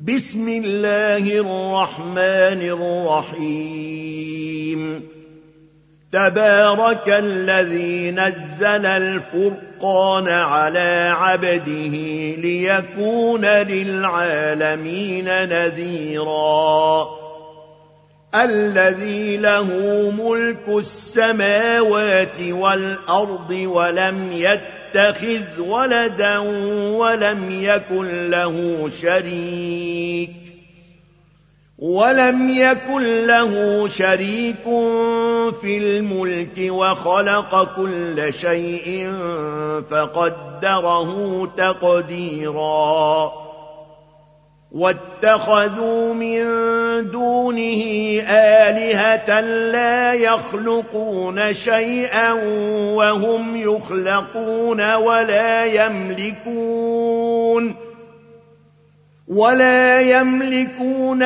بسم الله الرحمن الرحيم تبارك الذي نزل الفرقان على عبده ليكون للعالمين نذيرا الذي له ملك السماوات والأرض ولم يتخذ ولدا ولم يكن له شريك في الملك وخلق كل شيء فقدره تقديرا واتخذوا من دونه آلهة لا يخلقون شيئا وهم يخلقون ولا يملكون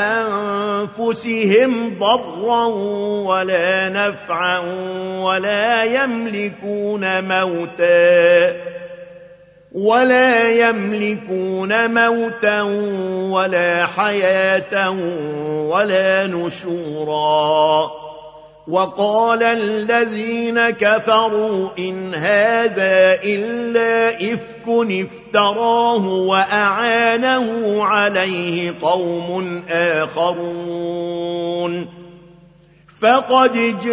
لأنفسهم ضرا ولا نفعا ولا يملكون موتا ولا حياة ولا نشورا وقال الذين كفروا إن هذا إلا إفك افتراه وأعانه عليه قوم آخرون فقد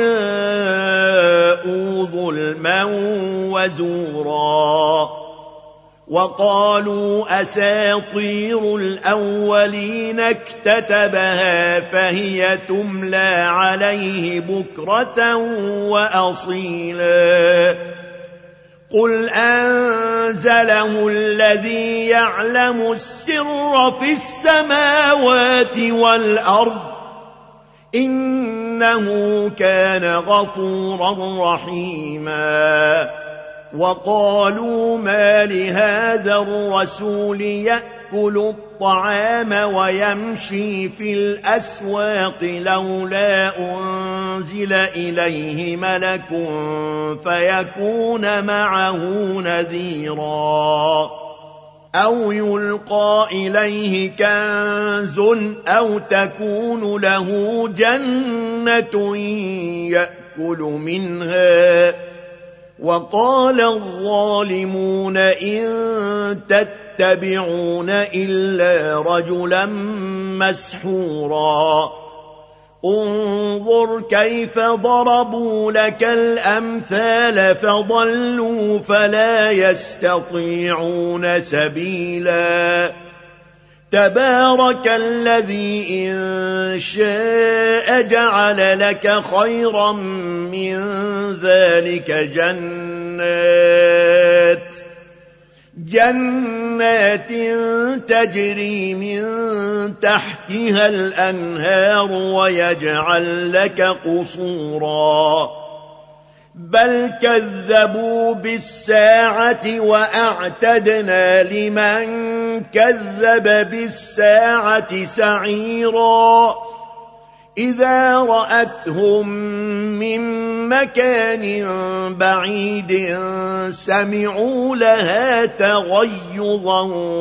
جاءوا ظلما وزورا وقالوا أساطير الأولين اكتتبها فهي تملى عليه بكرة وأصيلا قل أنزله الذي يعلم السر في السماوات والأرض إنه كان غفورا رحيما وقالوا ما لهذا الرسول يأكل الطعام ويمشي في الأسواق لولا أنزل إليه ملك فيكون معه نذيرا أو يلقى إليه كنز أو تكون له جنة يأكل منها وقال الظالمون إن تتبعون إلا رجلا مسحورا انظر كيف ضربوا لك الأمثال فضلوا فلا يستطيعون سبيلا تبارك الذي إن شاء جعل لك خيرا من ذلك جنات تجري من تحتها الأنهار ويجعل لك قصورا بل كذبوا بالساعة وأعتدنا لمن كذب بالساعة سعيرا إذا رأتهم من مكان بعيد سمعوا لها تغيظا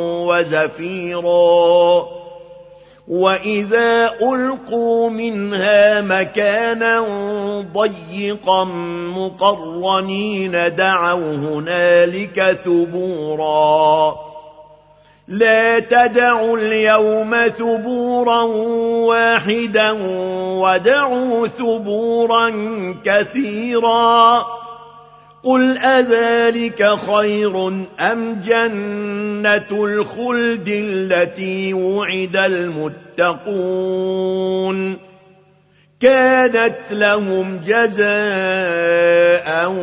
وزفيرا وإذا ألقوا منها مكانا ضيقا مقرنين دعوا هنالك ثبورا لا تدعوا اليوم ثبورا واحدا ودعوا ثبورا كثيرا قل أذلك خير أم جنة الخلد التي وعد المتقون كانت لهم جزاء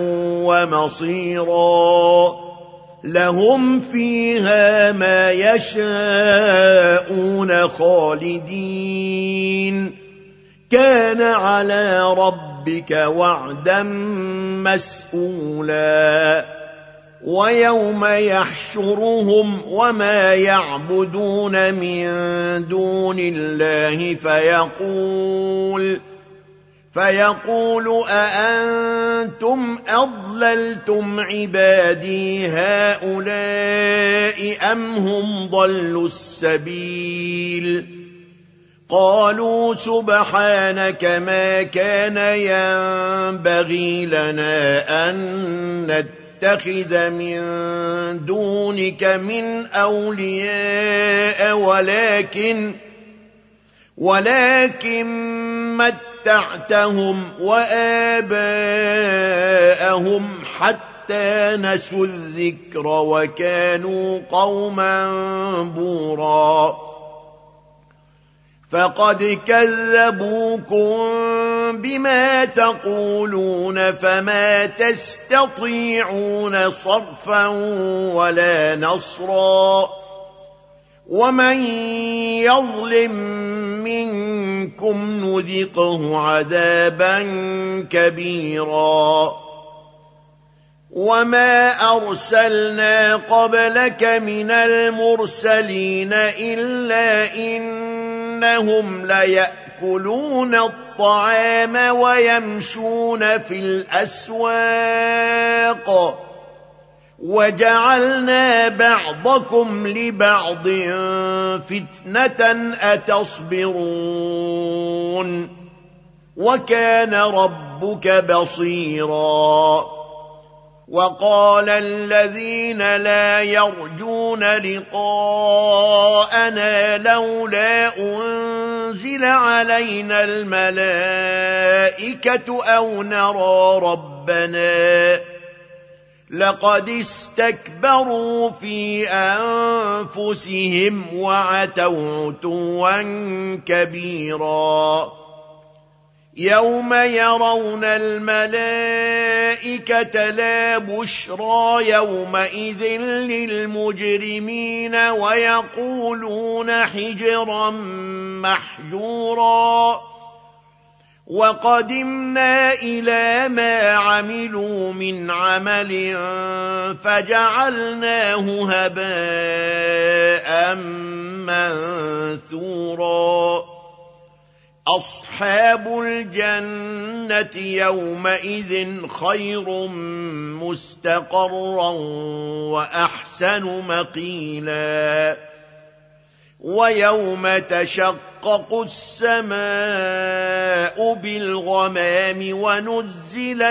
ومصيرا لهم فيها ما يشاءون خالدين كان على ربك وعدا مسئولا ويوم يحشرهم وما يعبدون من دون الله فيقول أأنتم أضللتم عبادي هؤلاء أم هم ضلوا السبيل قالوا سبحانك ما كان ينبغي لنا أن نتخذ من دونك من أولياء ولكن متعتهم وآباءهم حتى نسوا الذكر وكانوا قوما بورا فقد كذبوكم بما تقولون فما تستطيعون صرفا ولا نصرا ومن يظلم منكم نذقه عذابا كبيرا وما أرسلنا قبلك من المرسلين إلا إنهم ليأكلون الطعام ويمشون في الأسواق وجعلنا بعضكم لبعض فتنة أتصبرون وكان ربك بصيرا وقال الذين لا يرجون لقاءنا لولا أنزل علينا الملائكة أو نرى ربنا لقد استكبروا في أنفسهم وعتوا عتوا كبيرا يوم يرون الملائكة لا بشرى يومئذ للمجرمين ويقولون حجرا محجورا وقدمنا إلى ما عملوا من عمل فجعلناه هباء منثورا أصحاب الجنة يومئذ خير مستقرا وأحسن مقيلا ويوم تشقق السماء بالغمام ونزل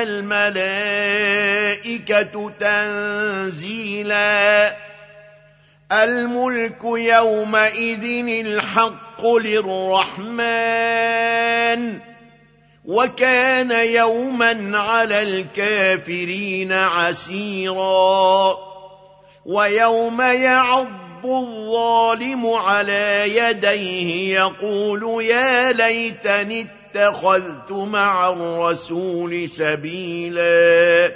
الملائكة تنزيلا الملك يومئذ الحق للرحمن وكان يوما على الكافرين عسيرا ويوم يعض الظالم على يديه يقول يا ليتني اتخذت مع الرسول سبيلا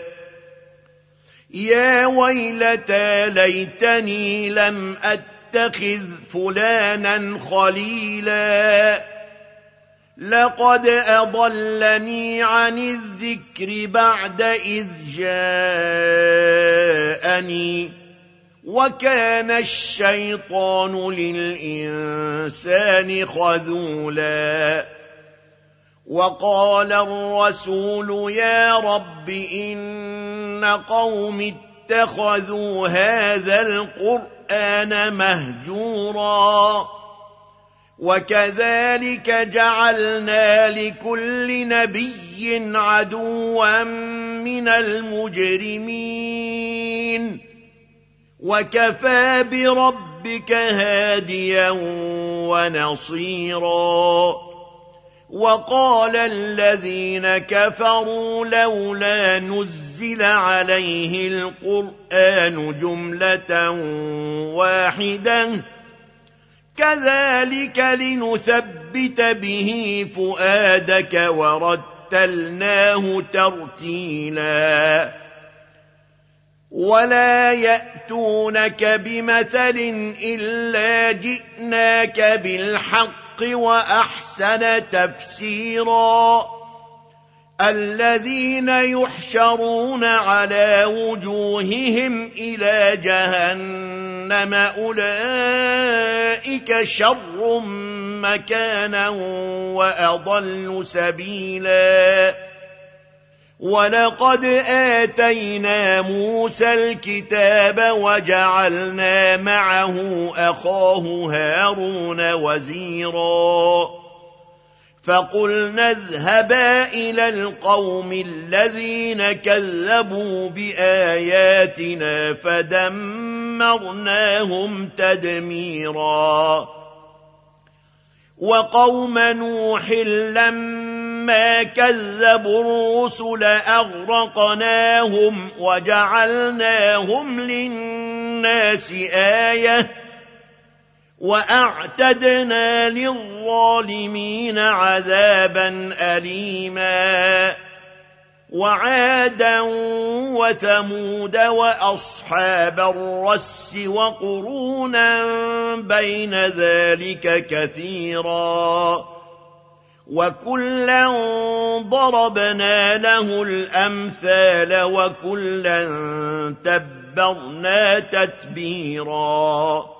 يا ويلتى ليتني لم أتخذ فلانا خليلا لقد أضلني عن الذكر بعد إذ جاءني وكان الشيطان للإنسان خذولا وقال الرسول يا رب إن قوم اتخذوا هذا القرآن مهجورا وكذلك جعلنا لكل نبي عدوا من المجرمين وكفى بربك هاديا ونصيرا وقال الذين كفروا لولا نزل عليه القرآن جملة واحدة كذلك لنثبت به فؤادك ورتلناه ترتيلا ولا يأتونك بمثل إلا جئناك بالحق وأحسن تفسيرا الذين يحشرون على وجوههم إلى جهنم أولئك شر مكانا وأضل سبيلا ولقد آتينا موسى الكتاب وجعلنا معه أخاه هارون وزيرا فقلنا اذهبا إلى القوم الذين كذبوا بآياتنا فدمرناهم تدميرا وقوم نوح لما كذبوا الرسل أغرقناهم وجعلناهم للناس آية وأعتدنا للظالمين عذابا أليما وعادا وثمود وأصحاب الرس وقرونا بين ذلك كثيرا وكلا ضربنا له الأمثال وكلا تبرنا تتبيرا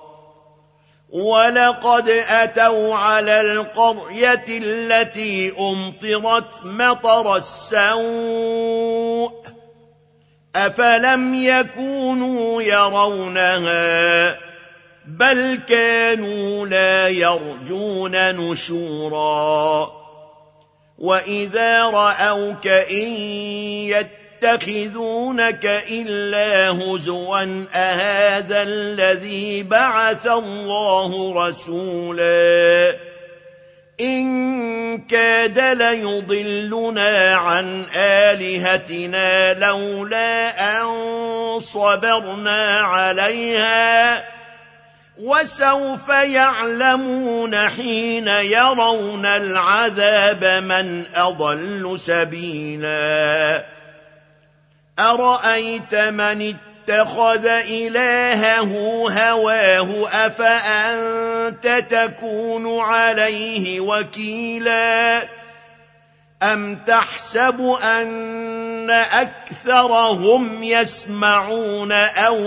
ولقد أتوا على القرية التي أمطرت مطر السوء أفلم يكونوا يرونها بل كانوا لا يرجون نشورا وإذا رأوك إن يتخذونك إلا هزوا أهذا الذي بعث الله رسولا إن كاد ليضلنا عن آلهتنا لولا أن صبرنا عليها وسوف يعلمون حين يرون العذاب من أضل سبيلا أرأيت من اتخذ إلهه هواه أفأنت تكون عليه وكيلا أم تحسب أن أكثرهم يسمعون أو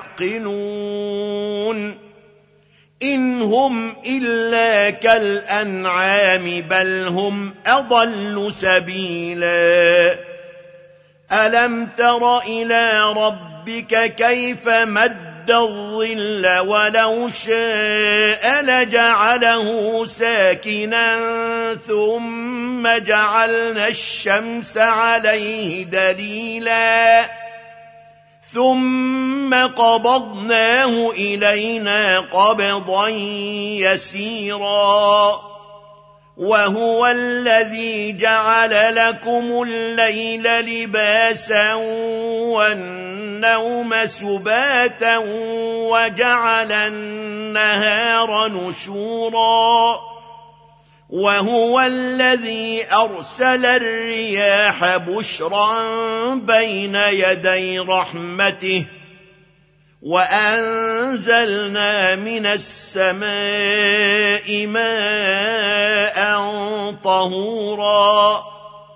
يعقلون إن هم إلا كالأنعام بل هم أضل سبيلا ألم تر إلى ربك كيف مد الظل ولو شاء لجعله ساكنا ثم جعلنا الشمس عليه دليلا ثم قبضناه إلينا قبضا يسيرا وهو الذي جعل لكم الليل لباسا والنوم سباتا وجعل النهار نشورا وهو الذي أرسل الرياح بشرا بين يدي رحمته وأنزلنا من السماء ماء طهورا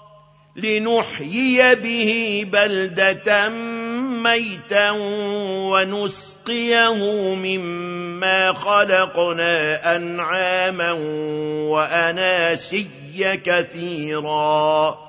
لنحيي به بلدة ميتا ونسقيه مما خلقنا أنعاما وأناسيا كثيرا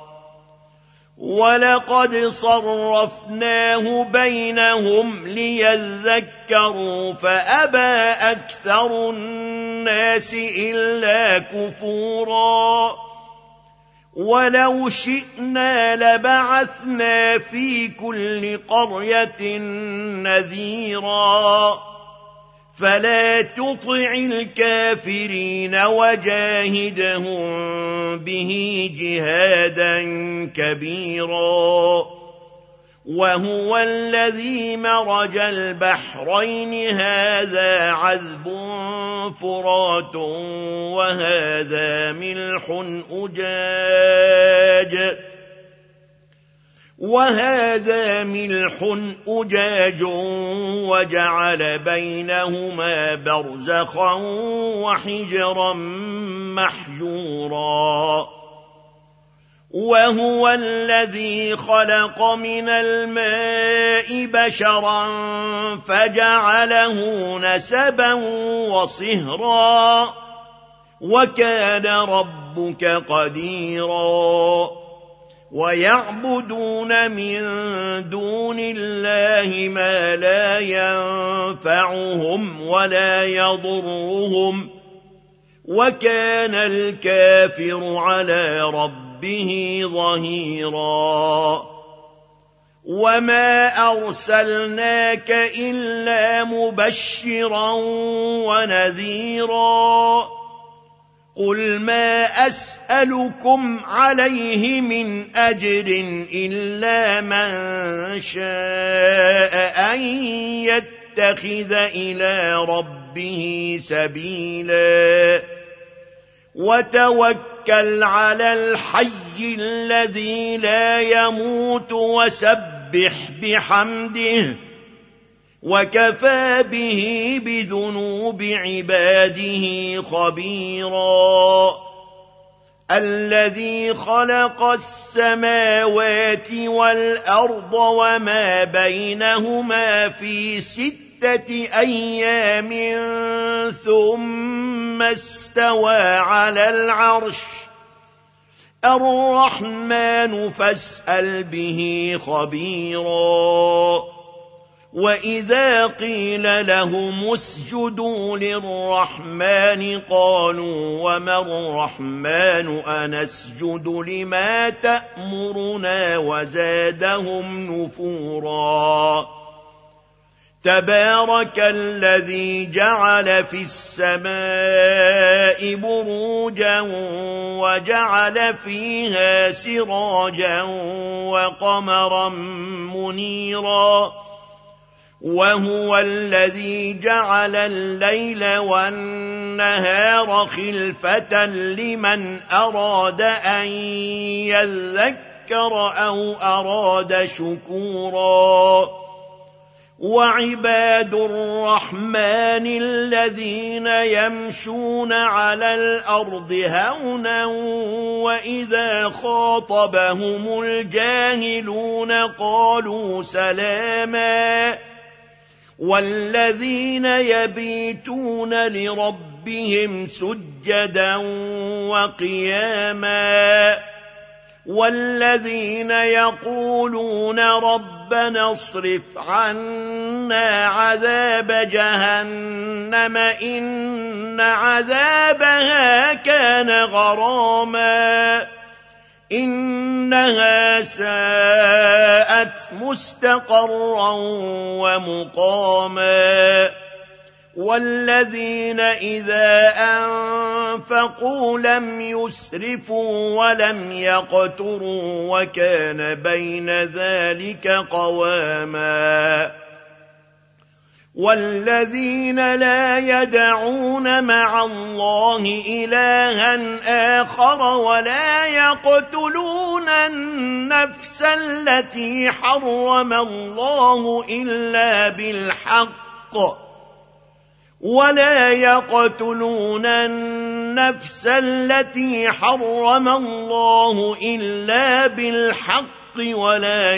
ولقد صرفناه بينهم ليذكروا فأبى أكثر الناس إلا كفورا ولو شئنا لبعثنا في كل قرية نذيرا فلا تطع الكافرين وجاهدهم به جهادا كبيرا وهو الذي مرج البحرين هذا عذب فرات وهذا ملح أجاج وجعل بينهما برزخا وحجرا محجورا وهو الذي خلق من الماء بشرا فجعله نسبا وصهرا وكان ربك قديرا ويعبدون من دون الله ما لا ينفعهم ولا يضرهم وكان الكافر على ربه ظهيرا وما أرسلناك إلا مبشرا ونذيرا قل ما أسألكم عليه من أجر إلا من شاء أن يتخذ إلى ربه سبيلا وتوكل على الحي الذي لا يموت وسبح بحمده وكفى به بذنوب عباده خبيرا الذي خلق السماوات والأرض وما بينهما في 6 أيام ثم استوى على العرش الرحمن فاسأل به خبيرا وإذا قيل لهم اسجدوا للرحمن قالوا وما الرحمن أنسجد لما تأمرنا وزادهم نفورا تبارك الذي جعل في السماء بروجا وجعل فيها سراجا وقمرا منيرا وهو الذي جعل الليل والنهار خلفة لمن أراد أن يذكر أو أراد شكورا وعباد الرحمن الذين يمشون على الأرض هونا وإذا خاطبهم الجاهلون قالوا سلاما والذين يبيتون لربهم سجدا وقياما والذين يقولون ربنا اصرف عنا عذاب جهنم إن عذابها كان غراما إنها ساءت مستقرا ومقاما والذين إذا أنفقوا لم يسرفوا ولم يقتروا وكان بين ذلك قواما والذين لا يدعون مع الله إلها آخر ولا يقتلون النفس التي حرم الله إلا بالحق ولا يقتلون النفس التي حرم الله إلا بالحق ولا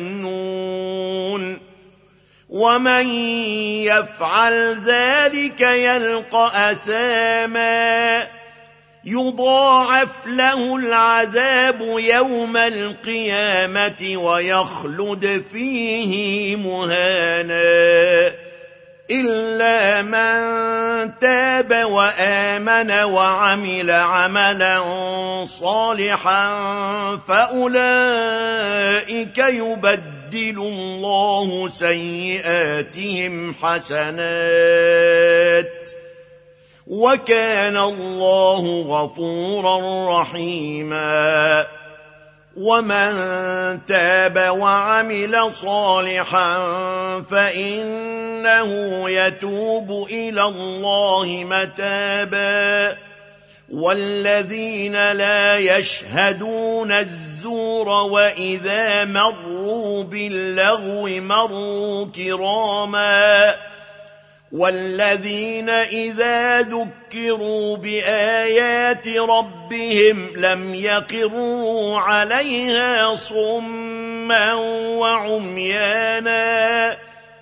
يزنون ومن يفعل ذلك يلقى أثاما يضاعف له العذاب يوم القيامة ويخلد فيه مهانا إلا من تاب وآمن وعمل عملا صالحا فأولئك يبدل الله سيئاتهم حسنات وكان الله غفورا رحيما ومن تاب وعمل صالحا فإنه يتوب إلى الله متابا والذين لا يشهدون الزور وإذا مروا باللغو مروا كراما والذين إذا ذكروا بآيات ربهم لم يخروا عليها صما وعميانا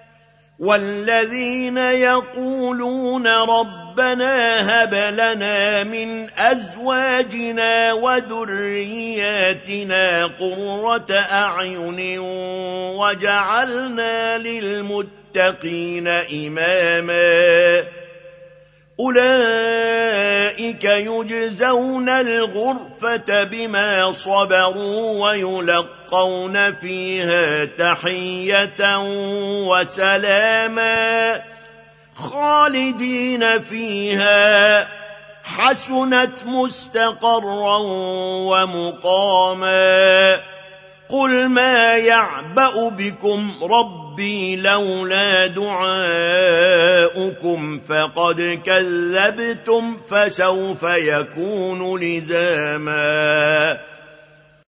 والذين يقولون ربنا هب لنا من أزواجنا وذرياتنا قرة أعين وجعلنا للمتقين إماما أولئك يجزون الغرفة بما صبروا ويلقون فيها تحية وسلاما خالدين فيها حسنت مستقرا ومقاما قل ما يعبأ بكم ربي لولا دعاؤكم فقد كذبتم فسوف يكون لزاما